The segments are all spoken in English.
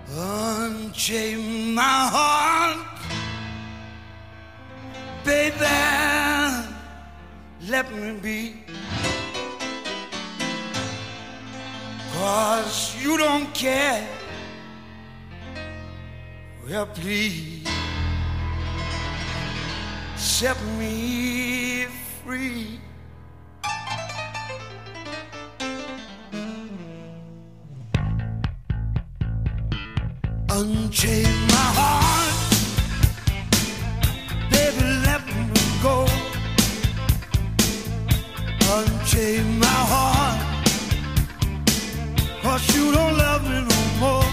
Unchain my heart, baby, let me be. 'Cause you don't care. Well, please set me free. Unchain my heart, baby, let me go. Unchain my heart, 'cause you don't love me no more.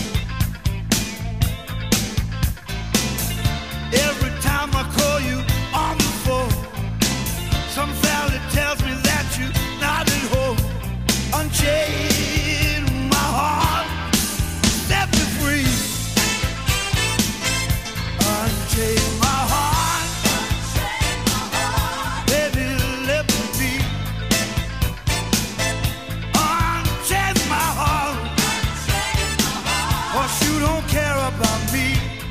Every time I call you on the phone, some fella tells me that you're not at home. Unchain my heart, set me free. Unchain my heart, baby, let me be. Unchain my heart, 'cause you don't care about me.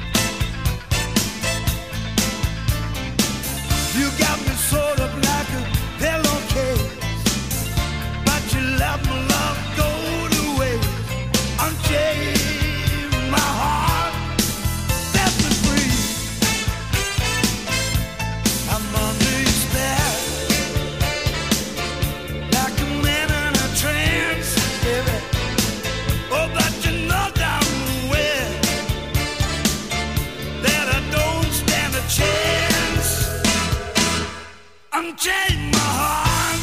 You got me sort of like a pillowcase, but you let my love go to waste. Unchain my heart, set me free. I'm under your spell, like a man in a trance, baby. Oh, but you know damn well that I don't stand a chance. Unchain my heart,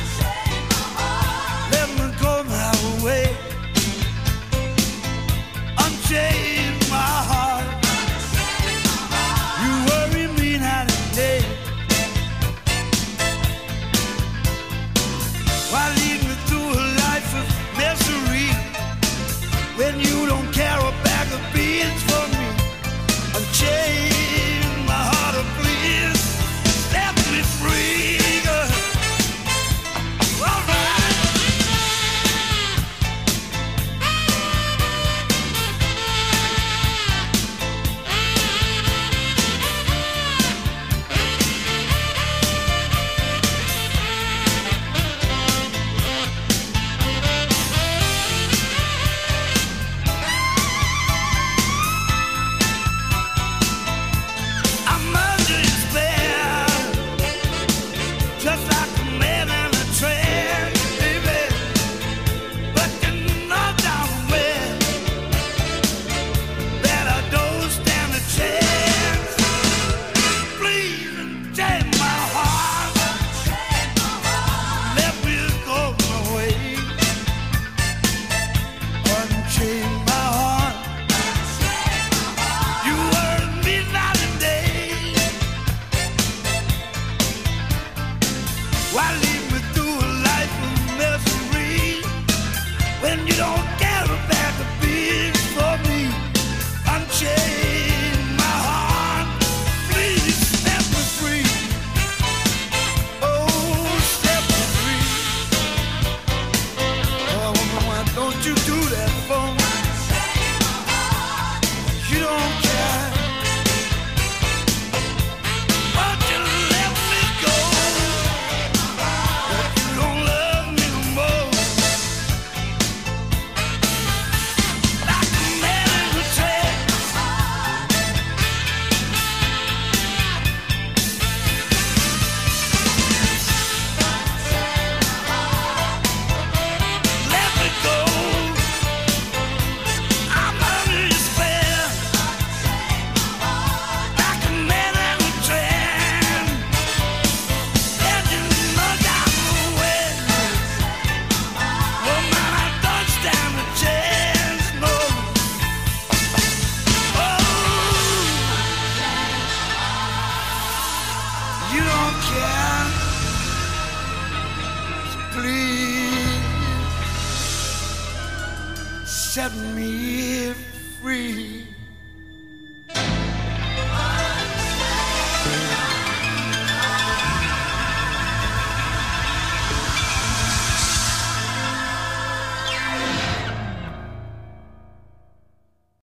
let me go my way. Unchain my heart, you worry me night and day. Why lead me through a life of misery when you don't care a bag of beans for me? Unchain my heart, oh please, set me free. All right. I'm under your spell, just like a man in a trance, baby. But you know damn well that I don't stand a chance. Please unchain my heart, let me go my way. Unchain my heart, you worry me night and day. Why lead me through a life of misery when you don't care a bag of beans for me? Unchain my heart, please set me free. Oh, set me free. Oh, why don't you do that for me? You don't care. Won't you let me go? If you don't love me no more, like a man in a trance. Let me go. I'm under your spell, like a man in a trance. And you know damn well, oh man, I don't stand a chance, no. Oh, you don't care, so please set me free.